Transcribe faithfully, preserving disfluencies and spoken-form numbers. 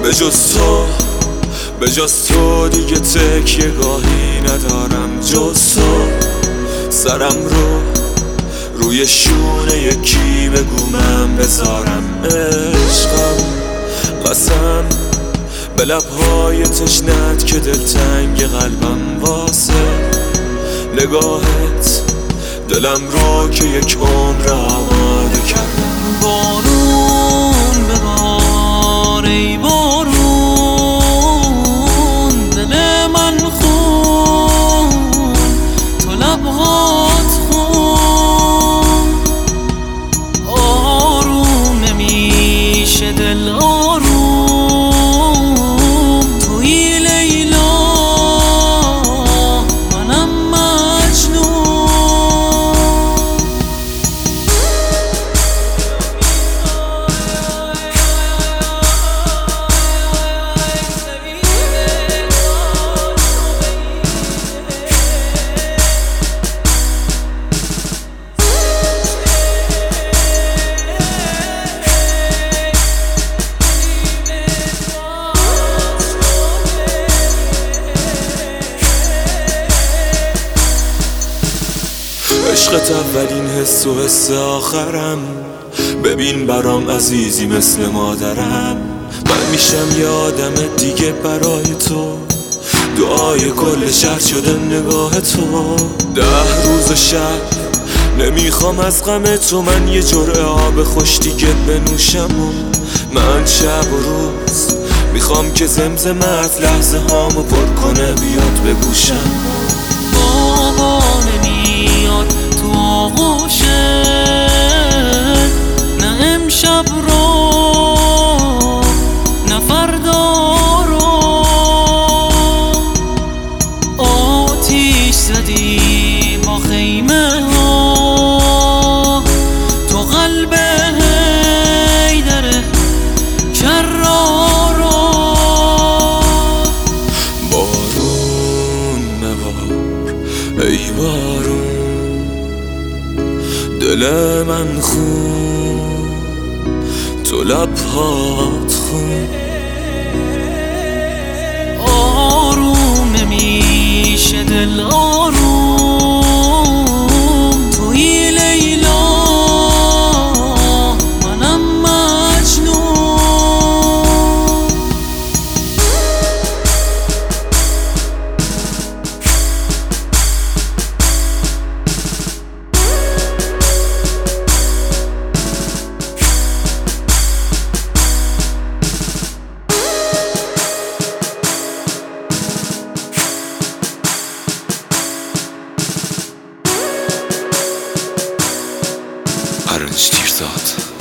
به جز تو به جز تو دیگه تکیه گاهی ندارم، جز تو سرم رو روی شونه یکی بگو من بذارم. عشقم قسم به لبهای تشنت که دلتنگ قلبم واسه نگاهت، دلم رو که یک عمر آماده کردم. بارون ببار ای بارون، دل من خون تو لبهات خون. آروم نمیشه دل آروم، توی لیلا منم مجنون. عشقت اولین حس و حس آخرم، ببین برام عزیزی مثل مادرم. من میشم یه آدم دیگه برای تو، دعای کل شهر شده نگاه تو. ده روز و شب نمیخوام از غم تو من یه جرعه آب خوش دیگه بنوشم. و من شب و روز میخوام که زمزمت لحظه هامو پر کنه بیاد به گوشم. بابا نمیاد تو آغوشت، نه امشب رو نه فردا رو. آتیش زدی با خیمه ها، تو قلب حیدر کرار رو. بارون ببار ای بارون، دل من خون تو لبهات خون. آروم نمیشه دل آروم، توی لیلا منم مجنون. Arınç Tirzat.